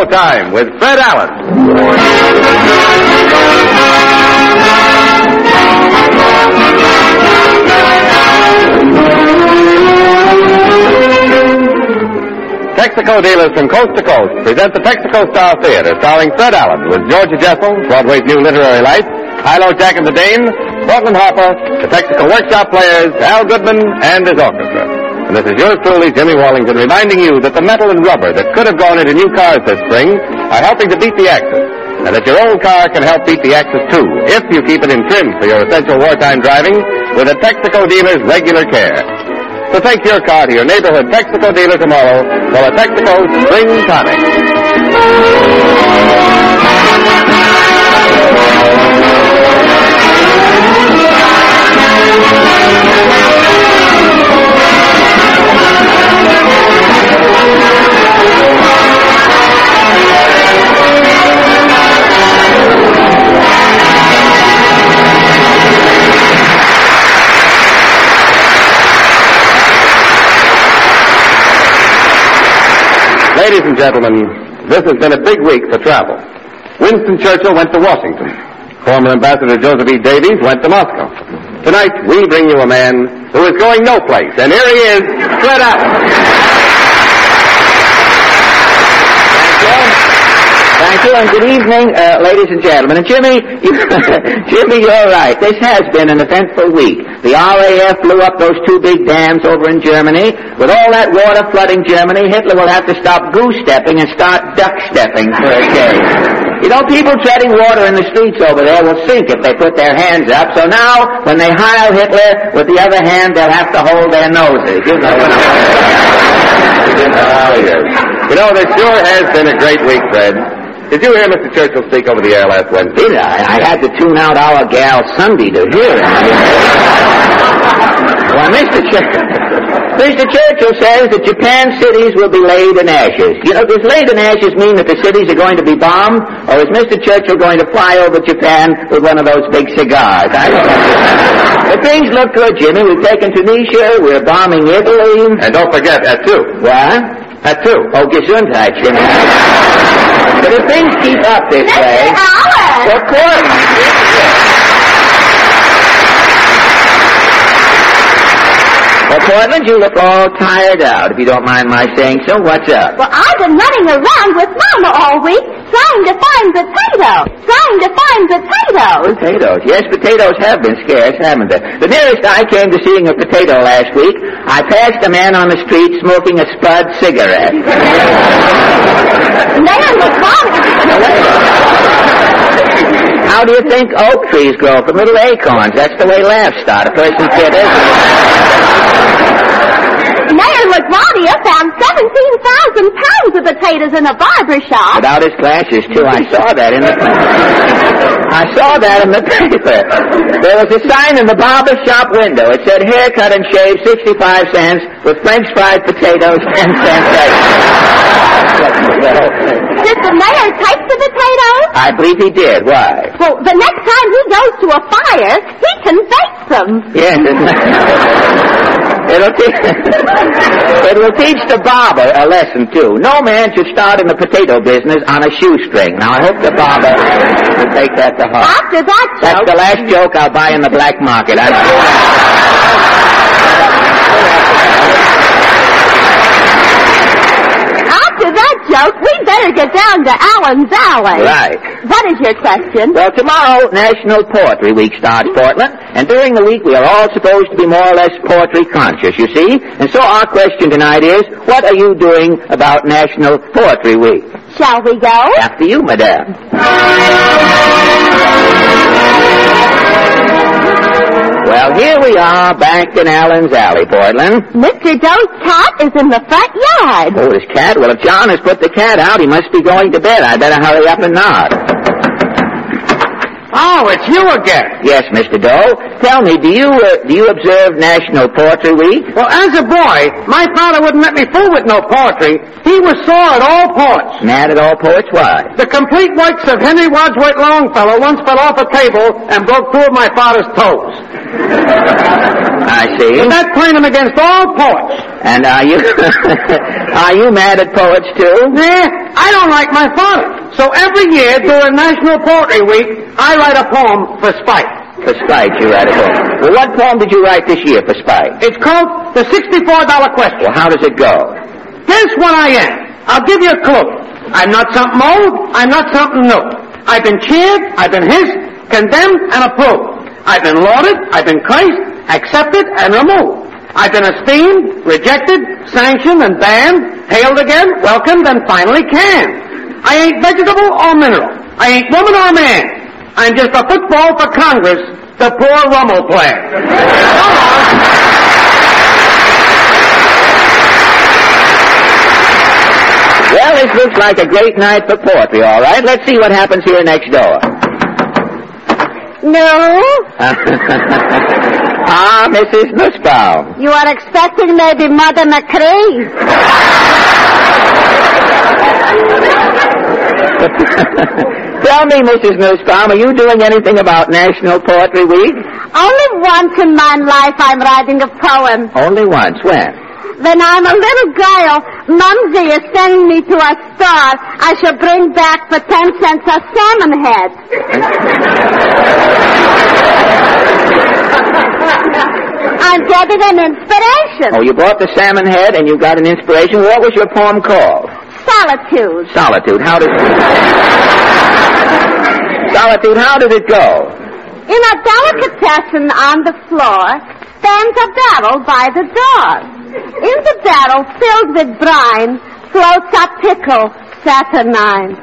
Texaco Time with Fred Allen. Texaco dealers from coast to coast present the Texaco Star Theater, starring Fred Allen with Georgia Jessel, Broadway's new literary light, Hilo Jack and the Dane, Portland Harper, the Texaco Workshop Players, Al Goodman, and his orchestra. And this is yours truly, Jimmy Wallington, reminding you that the metal and rubber that could have gone into new cars this spring are helping to beat the Axis, and that your old car can help beat the Axis too, if you keep it in trim for your essential wartime driving with a Texaco dealer's regular care. So take your car to your neighborhood Texaco dealer tomorrow for a Texaco Spring Tonic. Ladies and gentlemen, this has been a big week for travel. Winston Churchill went to Washington. Former Ambassador Joseph E. Davies went to Moscow. Tonight, we bring you a man who is going no place, and here he is, Fred Allen. Thank you, and good evening, ladies and gentlemen. And Jimmy, you're right. This has been an eventful week. The RAF blew up those two big dams over in Germany. With all that water flooding Germany, Hitler will have to stop goose-stepping and start duck-stepping for a day. You know, people treading water in the streets over there will sink if they put their hands up. So now, when they heil Hitler, with the other hand, they'll have to hold their noses. You know. You know, this sure has been a great week, Fred. Did you hear Mr. Churchill speak over the air last Wednesday? Did I? I had to tune out our gal Sunday to hear it. Well, Mr. Churchill says that Japan's cities will be laid in ashes. You know, does laid in ashes mean that the cities are going to be bombed? Or is Mr. Churchill going to fly over Japan with one of those big cigars? I don't know. But things look good, Jimmy. We've taken Tunisia. We're bombing Italy. And don't forget, at 2. What? At 2. Oh, Gesundheit, Jimmy. But if things keep up this way... Mr. Allen! Of course. Well, Portland, you look all tired out, if you don't mind my saying so. What's up? Well, I've been running around with Mama all week trying to find potatoes. Potatoes? Yes, potatoes have been scarce, haven't they? The nearest I came to seeing a potato last week, I passed a man on the street smoking a Spud cigarette. Man was How do you think oak trees grow? From little acorns. That's the way laughs start. A person's kid is. Mayor LaGuardia found 17,000 pounds of potatoes in a barber shop. Without his glasses, too. I saw that in the paper. There was a sign in the barber shop window. It said, haircut and shave, 65 cents, with French fried potatoes, 10 cents extra. Did the mayor take the potatoes? I believe he did. Why? Well, the next time he goes to a fire, he can bake them. Yes, It'll teach the barber a lesson, too. No man should start in the potato business on a shoestring. Now, I hope the barber will take that to heart. After that joke... That's the last joke I'll buy in the black market. After that joke, we better get down to Allen's Alley. Right. What is your question? Well, tomorrow, National Poetry Week starts, Portland. And during the week, we are all supposed to be more or less poetry conscious, you see. And so our question tonight is, what are you doing about National Poetry Week? Shall we go? After you, madame. Well, here we are, back in Allen's Alley, Portland. Mr. Doe's cat is in the front yard. Oh, his cat? Well, if John has put the cat out, he must be going to bed. I better hurry up and nod. Oh, it's you again. Yes, Mr. Doe. tell me, do you observe National Poetry Week? Well, as a boy, my father wouldn't let me fool with no poetry. He was sore at all poets. Mad at all poets? Why? The complete works of Henry Wadsworth Longfellow once fell off a table and broke two of my father's toes. I see. And that turned him against all poets. And are you are you mad at poets too? Nah, I don't like my father. So every year during National Poetry Week, I write a poem for spite. For spite, you write a poem. Well, what poem did you write this year for spite? It's called The $64 Question. Well, how does it go? Guess what I am? I'll give you a clue. I'm not something old. I'm not something new. I've been cheered. I've been hissed, condemned, and approved. I've been lauded. I've been cursed, accepted, and removed. I've been esteemed, rejected, sanctioned, and banned, hailed again, welcomed, and finally canned. I ain't vegetable or mineral. I ain't woman or man. I'm just a football for Congress, the poor Rummel player. Well, this looks like a great night for poetry, all right. Let's see what happens here next door. No? Ah, Mrs. Nussbaum. You are expecting maybe Mother McCree. Tell me, Mrs. Nussbaum, are you doing anything about National Poetry Week? Only once in my life I'm writing a poem. Only once. When? When I'm a little girl, Mumsy is sending me to a store. I shall bring back for 10 cents a salmon head. I'm getting an inspiration. Oh, you bought the salmon head and you got an inspiration. What was your poem called? Solitude. Solitude. How did Solitude, how did it go? In a delicatessen on the floor stands a barrel by the door. In the barrel filled with brine floats a pickle saturnine.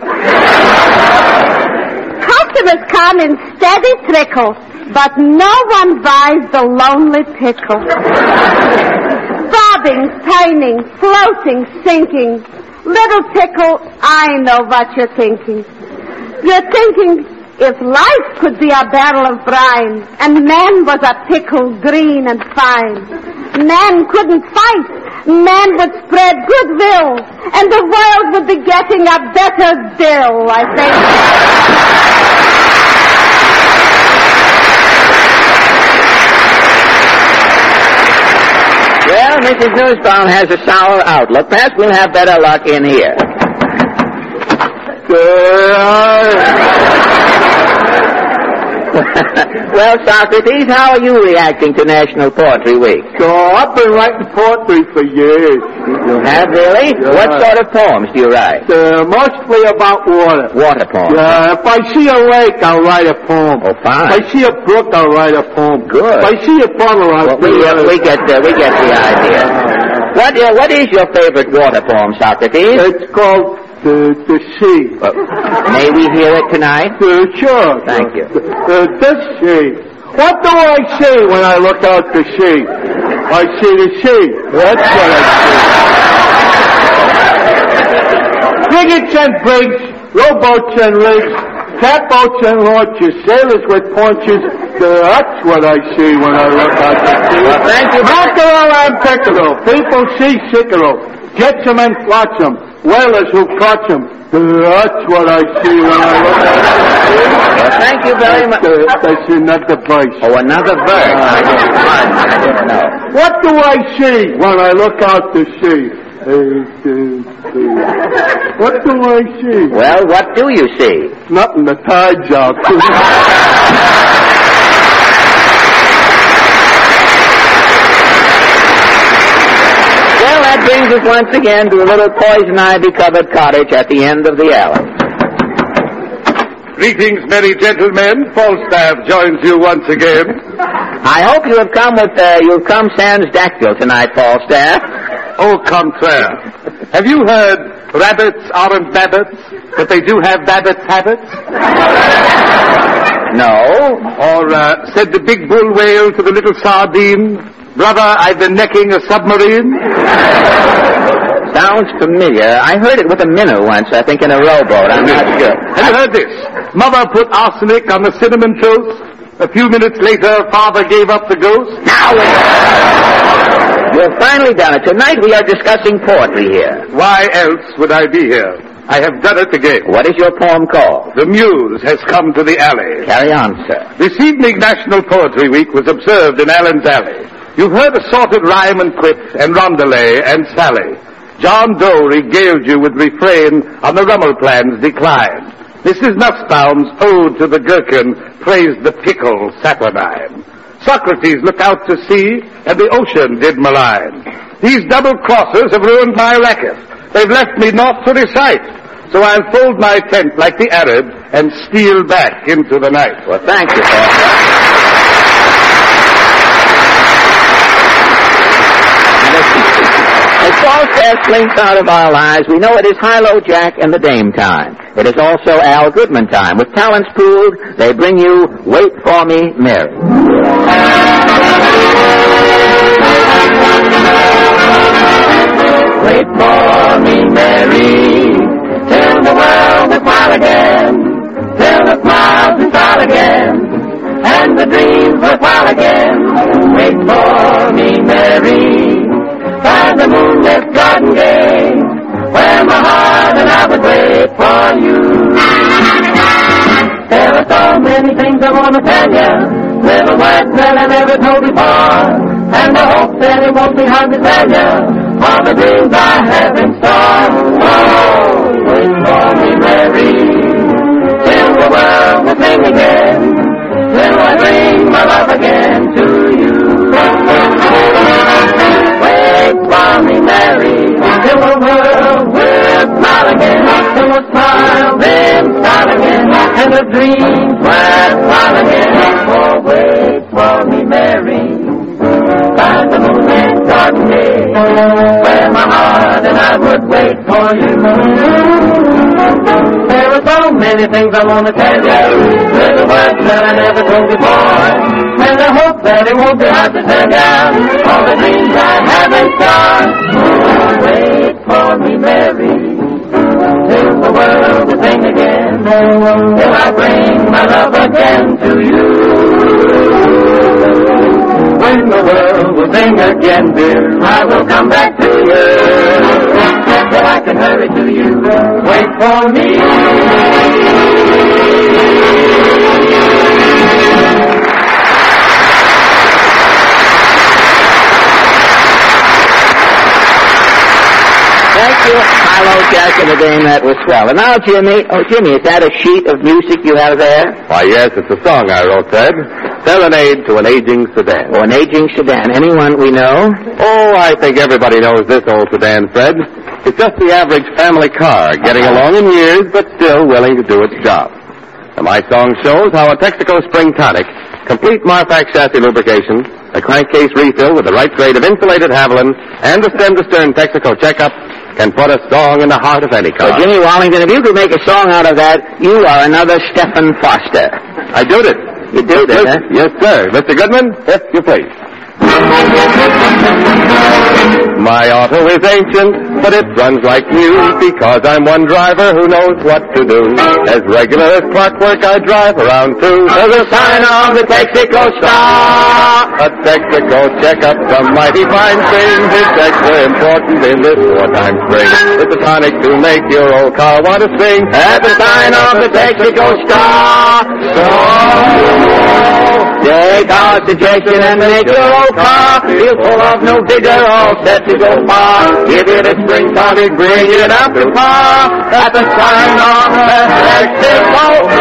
Customers come in steady trickle, but no one buys the lonely pickle. Bobbing, turning, floating, sinking. Little pickle, I know what you're thinking. You're thinking, if life could be a barrel of brine, and man was a pickle green and fine, man couldn't fight, man would spread goodwill, and the world would be getting a better bill, I think. Well, Mrs. Nussbaum has a sour outlook. Perhaps we'll have better luck in here. Well, Socrates, how are you reacting to National Poetry Week? I've been writing poetry for years. You have, really? Yeah. What sort of poems do you write? Mostly about water. Water poems. If I see a lake, I'll write a poem. Oh, fine. If I see a brook, I'll write a poem. Good. If I see a funnel, I'll We get the idea. What is your favorite water poem, Socrates? It's called the sea. May we hear it tonight? Sure. Thank you. The sea. What do I see when I look out to sea? I see the sea. That's what I see. Frigates and brigs, rowboats and rigs, catboats and launches, sailors with paunches. That's what I see when I look out to sea. Well, thank you. Mackerel and pickerel, people see sickerel, jetsam and flotsam, whalers who clutch them. That's what I see when I look out to sea. Well, thank you very much. That's another verse. Oh, another verse. I didn't know. What do I see when I look out to sea? What do I see? Well, what do you see? Nothing. The tide's out. Well, that brings us once again to a little poison ivy-covered cottage at the end of the alley. Greetings, merry gentlemen. Falstaff joins you once again. I hope you have come sans dactyl tonight, Falstaff. Au contraire. Have you heard rabbits aren't babbits, but they do have babbit's habits? No. Or said the big bull whale to the little sardine, brother, I've been necking a submarine? Sounds familiar. I heard it with a minnow once, I think, in a rowboat. I'm not sure. Have you heard this? Mother put arsenic on the cinnamon toast. A few minutes later, Father gave up the ghost. Now you've finally done it. Tonight we are discussing poetry here. Why else would I be here? I have done it again. What is your poem called? The Muse has come to the alley. Carry on, sir. This evening, National Poetry Week was observed in Allen's Alley. You've heard assorted rhyme and quip and rondelay and sally. John Doe regaled you with refrain on the Rummelplan's decline. Mrs. Nussbaum's ode to the gherkin praised the pickle saturnine. Socrates looked out to sea, and the ocean did malign. These double crossers have ruined my racket. They've left me naught to recite. So I'll fold my tent like the Arab and steal back into the night. Well, thank you, Paul. As Paul says, blinks out of our lives, we know it is High-Low Jack and the Dame time. It is also Al Goodman time. With talents pooled, they bring you Wait for Me, Mary. Wait for me, Mary, till the world is wild again, till the smiles inside again, and the dreams worthwhile again. Wait for me, Mary, by the moonlit garden gate, where my heart and I would wait for you. There are so many things I want to tell you, little words that I never told before, and I hope that it won't be hard to tell you all the dreams I have in store. Oh, wait for me, Mary, till the world will sing again, till I bring my love again to you. Wait for me, Mary, till the world will smile again, till the smile then start again, and the dreams worthwhile again. Oh, wait for me, Mary, by the moonlit garden gate, where my heart and I would wait for you. There are so many things I want to tell you, little words that I never told before, and I hope that it won't be hard to tell you all the dreams I have in store. Wait for me, Mary, till the world will sing again, till I bring my love again to you. When the world will sing again, dear, I will come back to you, till I can hurry to you. Wait for me. Thank you, High-Low Jack and the Dame. That was swell. And now, Jimmy. Oh, Jimmy, is that a sheet of music you have there? Why, yes, it's a song I wrote, Fred. Serenade to an Aging Sedan. Oh, an aging sedan. Anyone we know? Oh, I think everybody knows this old sedan, Fred. It's just the average family car, getting along in years, but still willing to do its job. And my song shows how a Texaco Spring Tonic, complete Marfax chassis lubrication, a crankcase refill with the right grade of insulated Haviland, and a stem-to-stern Texaco checkup can put a song in the heart of any car. Well, Jimmy Wallington, if you could make a song out of that, you are another Stephen Foster. I do it. You do that, huh? Yes, sir. Mr. Goodman, if you please. My auto is ancient, but it runs like new, because I'm one driver who knows what to do. As regular as clockwork, I drive around too. There's a sign on the Texaco Star. A Texaco checkup, some mighty fine thing. It's extra important in this wartime spring. It's a tonic to make your old car want to sing. At the sign of the Texaco Star. So, take our suggestion and make your old car feel full of no vigor, all set to go far. Give it a spring tonic, bring it up to par. At the sign of the Texaco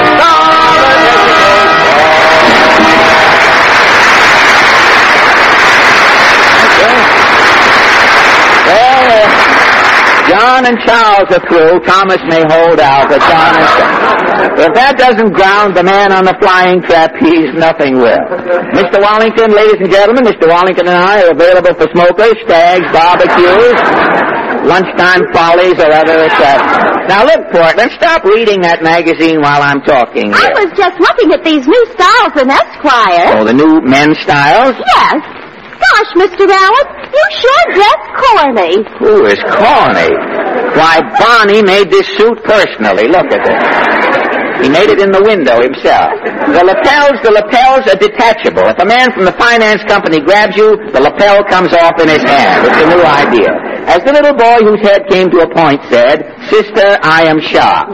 John and Charles are through. Thomas may hold out, but John and Charles. If that doesn't ground the man on the flying trapeze, nothing will. Mr. Wallington, ladies and gentlemen, Mr. Wallington and I are available for smokers, stags, barbecues, lunchtime follies, or other etc. Now look, Portland, stop reading that magazine while I'm talking here. I was just looking at these new styles in Esquire. Oh, the new men's styles? Yes. Gosh, Mr. Allen, you sure dress corny. Who is corny? Why, Bonnie made this suit personally. Look at this. He made it in the window himself. The lapels are detachable. If a man from the finance company grabs you, the lapel comes off in his hand. It's a new idea. As the little boy whose head came to a point said, "Sister, I am sharp."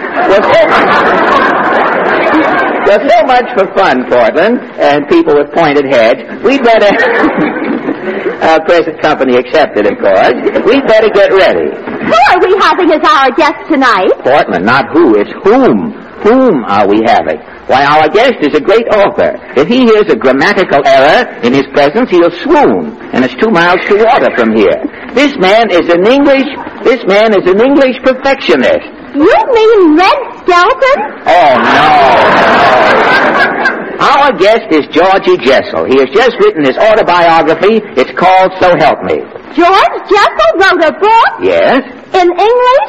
Well, so much for fun, Portland, and people with pointed heads. We'd better... present company accepted, of course. We'd better get ready. Who are we having as our guest tonight? Portland, not who, it's whom. Whom are we having? Why, our guest is a great author. If he hears a grammatical error in his presence, he'll swoon, and it's 2 miles to water from here. This man is an English perfectionist. You mean Red Skelton? Oh, no. Our guest is Georgie Jessel. He has just written his autobiography. It's called So Help Me. George Jessel wrote a book? Yes. In English?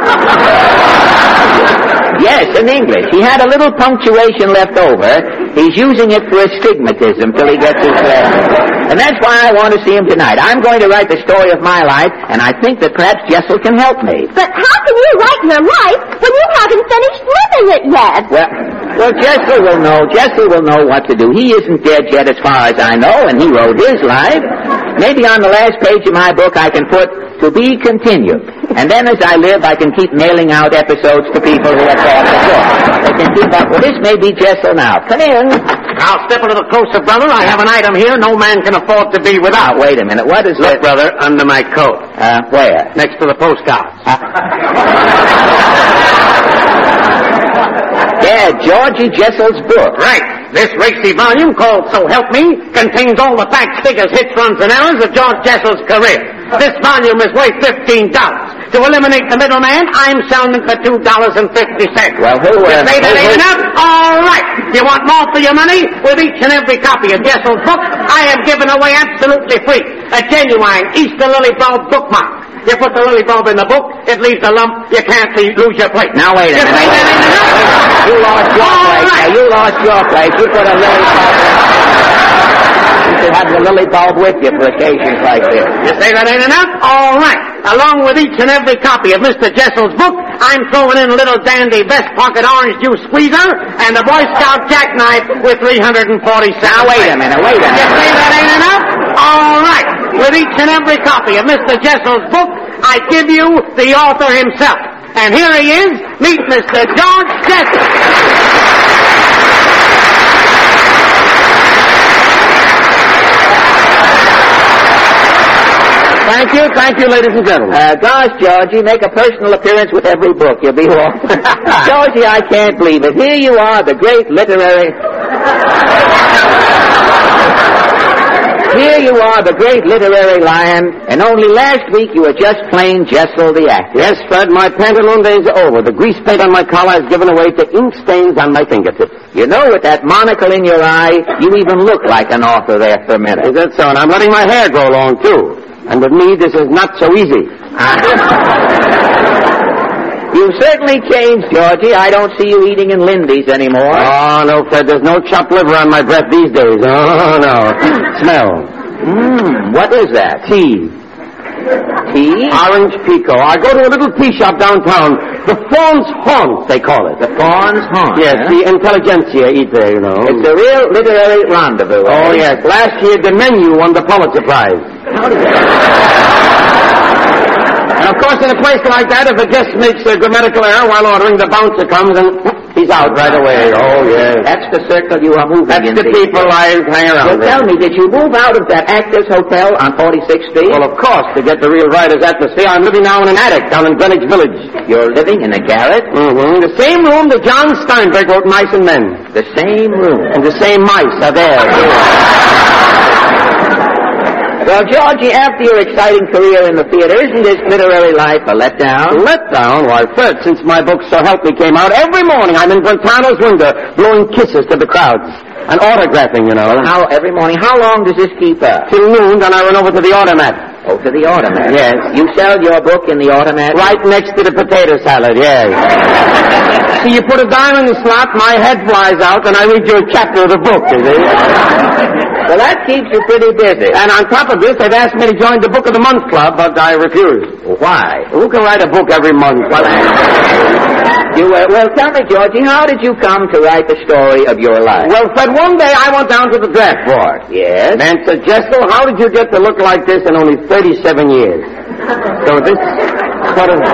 Yes, in English. He had a little punctuation left over. He's using it for astigmatism till he gets his lesson. And that's why I want to see him tonight. I'm going to write the story of my life, and I think that perhaps Jessel can help me. But how can you write your life when you haven't finished living it yet? Well, Jessel will know. Jessel will know what to do. He isn't dead yet as far as I know, and he wrote his life. Maybe on the last page of my book I can put, "To be continued." And then as I live, I can keep mailing out episodes to people who have bought the book. They can keep up. Well, this may be Jessel now. Come in. I'll step a little closer, brother. I have an item here no man can afford to be without. Wait a minute. What is Look, that? brother, under my coat. Where? Next to the postcards. Yeah, Georgie Jessel's book. Right. This racy volume called So Help Me contains all the facts, figures, hits, runs, and errors of George Jessel's career. This volume is worth $15. To eliminate the middleman, I'm selling it for $2.50. Well, who... You say that ain't enough? All right. You want more for your money? With each and every copy of Jessel's book, I have given away absolutely free a genuine Easter lily bulb bookmark. You put the lily bulb in the book, it leaves a lump, you can't lose your plate. Now, wait a minute. You say that ain't enough? You lost your place. Right. Now, you lost your place. You put a lily bulb in. You should have the lily bulb with you for occasions like this. You say that ain't enough? All right. Along with each and every copy of Mr. Jessel's book, I'm throwing in a little dandy vest pocket orange juice squeezer and a Boy Scout jackknife with 340 cents. Now, wait a minute. You say that ain't enough? All right. With each and every copy of Mr. Jessel's book, I give you the author himself. And here he is. Meet Mr. George Jessel. Thank you, ladies and gentlemen. Gosh, Georgie, make a personal appearance with every book. You'll be off. Georgie, I can't believe it. Here you are, the great literary... Here you are, the great literary lion, and only last week you were just plain Jessel the actor. Yes, Fred, my pantaloon days are over. The grease paint on my collar has given away to ink stains on my fingertips. You know, with that monocle in your eye, you even look like an author there for a minute. Is that so? And I'm letting my hair grow long, too. And with me, this is not so easy. You've certainly changed, Georgie. I don't see you eating in Lindy's anymore. Oh, no, Fred, there's no chopped liver on my breath these days. Oh, no. Smell. What is that? Tea. Tea? Orange Pico. I go to a little tea shop downtown. The Fawn's Haunt, they call it. The Fawn's Haunt? Yes, huh? the intelligentsia eat there, you know. It's a real literary rendezvous. Oh, yes. Last year, the menu won the Pulitzer Prize. How did that... And, of course, in a place like that, if a guest makes a grammatical error while ordering, the bouncer comes and he's out right away. Oh, yes. That's the circle you are moving That's into. the people I hang around Well, with. tell me, did you move out of that Actors Hotel on 46th Street? Well, of course, to get the real writer's atmosphere, I'm living now in an attic down in Greenwich Village. You're living in a garret? Mm-hmm. The same room that John Steinbeck wrote Mice and Men. The same room? And the same mice are there, too. Well, Georgie, after your exciting career in the theater, isn't this literary life a letdown? Letdown? Why, Fred, since my book So Help Me came out, every morning I'm in Brentano's window blowing kisses to the crowds. And autographing, you know. How, every morning? How long does this keep up? Till noon, then I run over to the automat. Oh, to the automat? Yes. You sell your book in the automat? Right next to the potato salad, yes. See, you put a dime in the slot, my head flies out, and I read you a chapter of the book, you see? Well, that keeps you pretty busy. And on top of this, they've asked me to join the Book of the Month Club, but I refused. Why? Who can write a book every month? Well, tell me, Georgie, how did you come to write the story of your life? Well, Fred, one day I went down to the draft board. Yes? Man said, Jessel, how did you get to look like this in only 37 years? So this sort of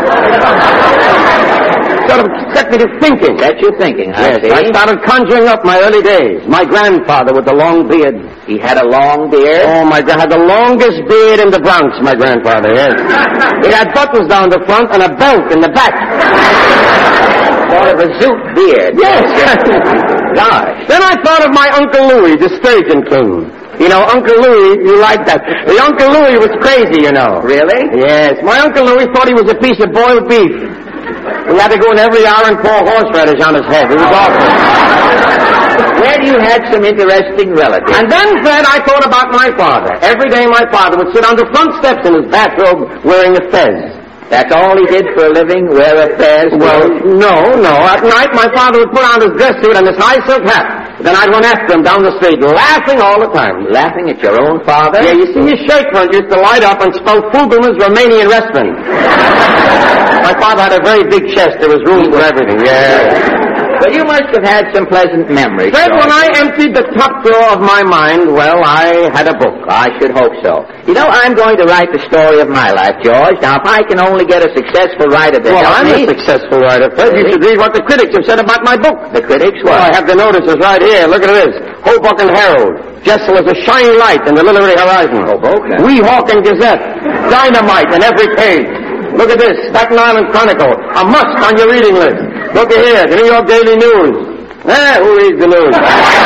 set me to thinking. Set you thinking, Yes, I started conjuring up my early days. My grandfather with the long beard. He had a long beard? Oh, my God, had the longest beard in the Bronx, my grandfather, yes. He had buttons down the front and a belt in the back. Sort of a zoot beard. Yes. Gosh. Then I thought of my Uncle Louis, the Sturgeon King. You know, Uncle Louis, you like that. The Uncle Louis was crazy, you know. Really? Yes. My Uncle Louis thought he was a piece of boiled beef. We had to go in every hour and pour horseradish on his head. It was awful. Well, you had some interesting relatives. And then, Fred, I thought about my father. Every day my father would sit on the front steps in his bathrobe wearing a fez. That's all he did for a living, wear a fez? Well, no. At night, my father would put on his dress suit and his high silk hat. Then I'd run after him down the street, laughing all the time. Laughing at your own father? Yeah, you see, his shirt front used to light up and spell Fugelman's Romanian Restaurant. My father had a very big chest. There was room for everything. Yeah. Well, you must have had some pleasant memories. Fred, when I emptied the top drawer of my mind, well, I had a book. I should hope so. You know, I'm going to write the story of my life, George. Now, if I can only get a successful writer to Well, help I'm me... a successful writer, Fred. You should read what the critics have said about my book. The critics? Well, I What? have the notices right here. Look at this. Hoboken Herald. Jessel is a shining light in the literary horizon. Hoboken? Weehawken Gazette. Dynamite in every page. Look at this. Staten Island Chronicle. A must on your reading list. Look at here. The New York Daily News. Who reads the news?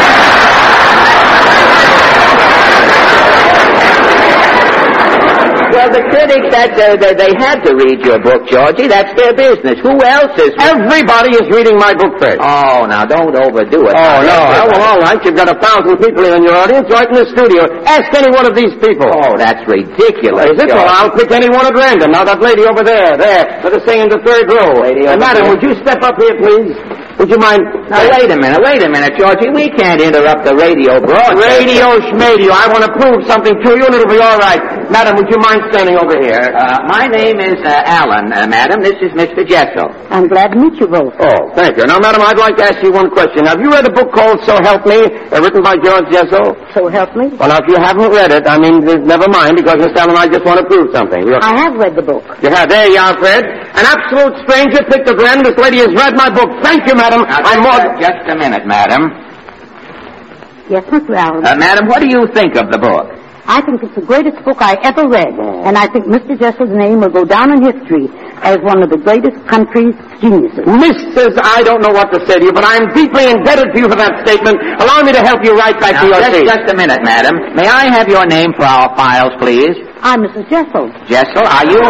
Well, the critics, they had to read your book, Georgie. That's their business. Who else is... Everybody is reading my book, Fred. Oh, now, don't overdo it. Oh, no. Everybody. Well, all right. You've got 1,000 people in your audience right in the studio. Ask any one of these people. Oh, that's ridiculous. Is it? Well, I'll pick any one at random. Now, that lady over there, that is saying in the third row. Lady over Madam, there. would you step up here, please? Would you mind? Now, wait a minute, Georgie. We can't interrupt the radio broadcast. Radio schmadio. I want to prove something to you, and it'll be all right. Madam, would you mind standing over here? My name is Alan, madam. This is Mr. Jessel. I'm glad to meet you both. Oh, thank you. Now, madam, I'd like to ask you one question. Have you read a book called So Help Me, written by George Jessel? So help me. Well, now, if you haven't read it, I mean, never mind, because Miss Allen and I just want to prove something. I have read the book. You have. There you are, Fred. An absolute stranger picked a friend. This lady has read my book. Thank you, madam. I'm more... Just a minute, madam. Yes, Mr. Allen. Madam, what do you think of the book? I think it's the greatest book I ever read, and I think Mr. Jessel's name will go down in history as one of the greatest country's geniuses. Mrs. I don't know what to say to you, but I'm deeply indebted to you for that statement. Allow me to help you right back to your seat. Just a minute, madam. May I have your name for our files, please? I'm Mrs. Jessel. Jessel, are you...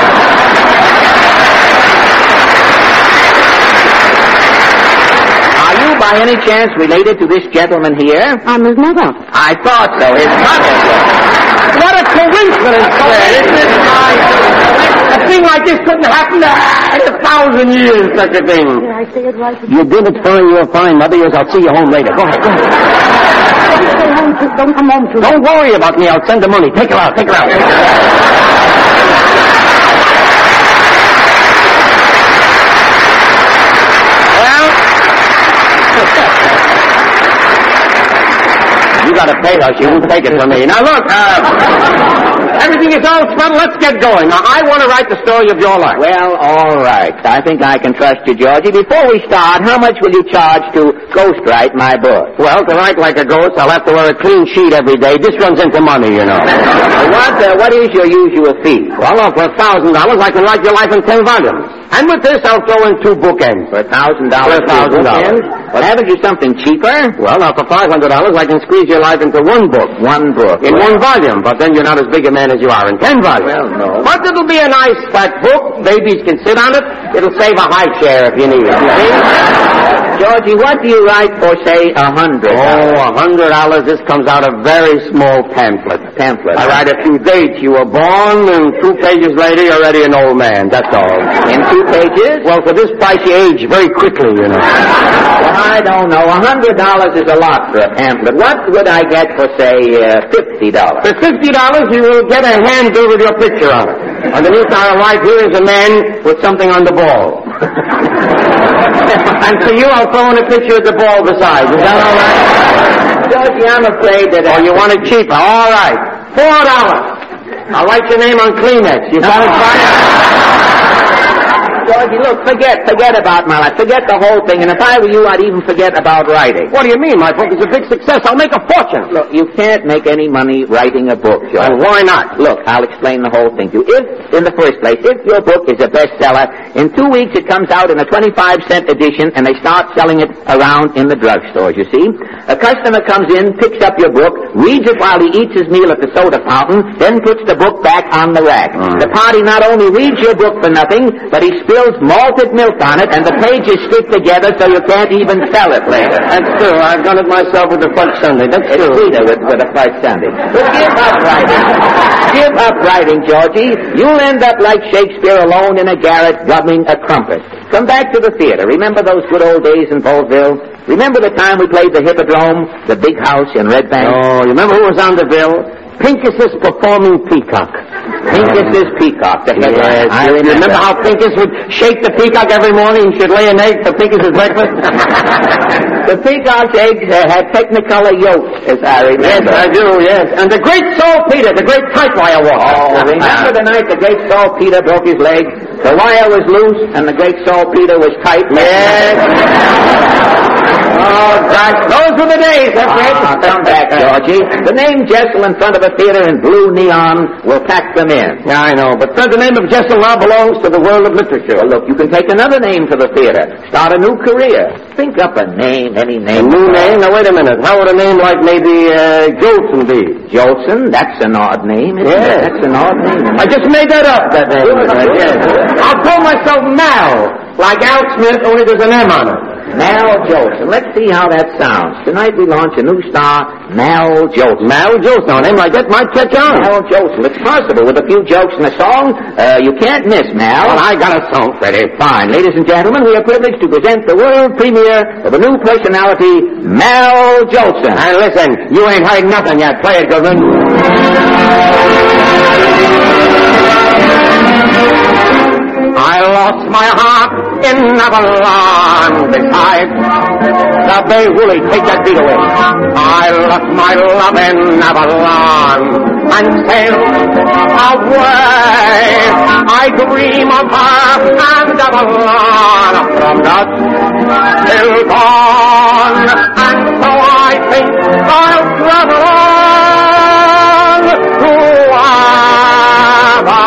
Are you, by any chance, related to this gentleman here? I'm his mother. I thought so. His mother. What a coincidence, Fred, isn't it? A thing like this couldn't happen in 1,000 years, such a thing. Did I say it right? You did it, fine. You're fine, Mother. Yes, I'll see you home later. Go ahead. Don't come home too late. Don't worry about me. I'll send the money. Take her out. Take her out. You gotta pay her. She won't take it from me. Now look, everything is all settled. Let's get going. Now I want to write the story of your life. Well, all right. I think I can trust you, Georgie. Before we start, how much will you charge to ghostwrite my book? Well, to write like a ghost, I'll have to wear a clean sheet every day. This runs into money, you know. What is your usual fee? Well, for $1,000, I can write your life in 10 volumes. And with this, I'll throw in 2 bookends. For $1,000? For $1,000. Well, haven't you something cheaper? Well, now for $500, I can squeeze your life into 1 book. 1 book. In 1 volume, but then you're not as big a man as you are in 10 volumes. Well, no. But it'll be a nice fat book. Babies can sit on it. It'll save a high chair if you need it. You see? Georgie, what do you write for, say, $100? Oh, $100. This comes out a very small pamphlet. I write a few dates. You were born, and 2 pages later, you're already an old man. That's all. In 2 pages? Well, for this price, you age very quickly, you know. Well, I don't know. $100 is a lot for a pamphlet. What would I get for, say, $50? For $50, you will get a handbill with your picture on it. Underneath our right here is a man with something on the ball. And for you, I'll throw in a picture of the ball besides. Is that all right? Georgie, I'm afraid that... Oh, you want it cheaper? All right. $4. I'll write your name on Kleenex. You satisfied? Georgie, look, forget about my life. Forget the whole thing. And if I were you, I'd even forget about writing. What do you mean? My book is a big success. I'll make a fortune. Look, you can't make any money writing a book, George. Well, why not? Look, I'll explain the whole thing to you. If, in the first place, if your book is a bestseller, in 2 weeks it comes out in a 25-cent edition, and they start selling it around in the drugstores, you see. A customer comes in, picks up your book, reads it while he eats his meal at the soda fountain, then puts the book back on the rack. The party not only reads your book for nothing, but he spills malted milk on it, and the pages stick together so you can't even sell it later. That's true. I've done it myself with the Fudge Sunday. That's It's true. sweeter with a Fudge Sunday. But give up writing. Give up writing, Georgie. You'll end up like Shakespeare, alone in a garret, drumming a trumpet. Come back to the theater. Remember those good old days in Vaudeville? Remember the time we played the Hippodrome, the big house in Red Bank? Oh, you remember who was on the bill? Pincus's Performing Peacock. Pincus's Peacock. The headline. Yes, I you remember how Pincus would shake the peacock every morning and should lay an egg for Pincus's breakfast? The peacock's eggs had Technicolor yolks, as I remember. Yes, I do, yes. And the great Saltpeter, the great typewire walker. Oh, remember the night the great Saltpeter broke his leg? The wire was loose and the great Saltpeter was tight. Yes. Oh, gosh, those were the days, that's right. Come back, Georgie. The name Jessel in front of a theater in blue neon will pack them in. Yeah, I know, but Fred, the name of Jessel now belongs to the world of literature. Well, look, you can take another name for the theater. Start a new career. Think up a name, any A name. new name? Now, wait a minute. How would a name like maybe Jolson be? Jolson? That's an odd name, isn't it? Yes. That's an odd name. I just made that up, that name. Yes. I'll call myself Mal, like Al Smith, only there's an M on it. Mal Jolson. Let's see how that sounds. Tonight we launch a new star, Mal Jolson. Mal Jolson. Now, a name like that might catch on. Mal Jolson. It's possible. With a few jokes and a song, you can't miss, Mal. Well, I got a song, Freddie. Fine. Ladies and gentlemen, we are privileged to present the world premiere of a new personality, Mal Jolson. And listen, you ain't heard nothing yet. Play it, Goodman. I lost my heart in Avalon beside the Bay Woolly. Take that beat away. I lost my love in Avalon and sailed away. I dream of her and Avalon from dusk till dawn, and so I think I'll travel on to Avalon.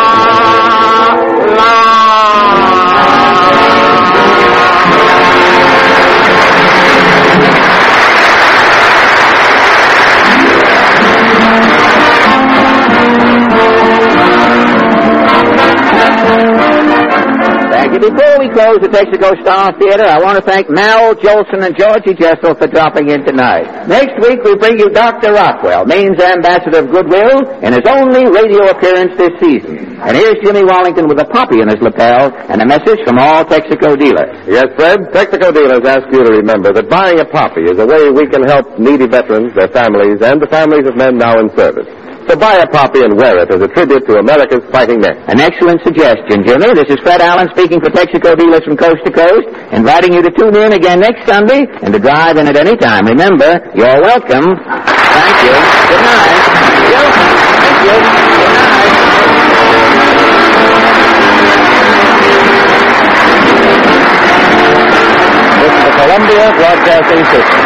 Before we close the Texaco Star Theater, I want to thank Mal Jolson and Georgie Jessel for dropping in tonight. Next week, we bring you Dr. Rockwell, Maine's ambassador of goodwill, in his only radio appearance this season. And here's Jimmy Wallington with a poppy in his lapel and a message from all Texaco dealers. Yes, Fred, Texaco dealers ask you to remember that buying a poppy is a way we can help needy veterans, their families, and the families of men now in service. So buy a poppy and wear it as a tribute to America's fighting men. An excellent suggestion, Jimmy. This is Fred Allen speaking for Texaco dealers from coast to coast, inviting you to tune in again next Sunday and to drive in at any time. Remember, you're welcome. Thank you. Good night. Thank you. Good night. This is the Columbia Broadcasting System.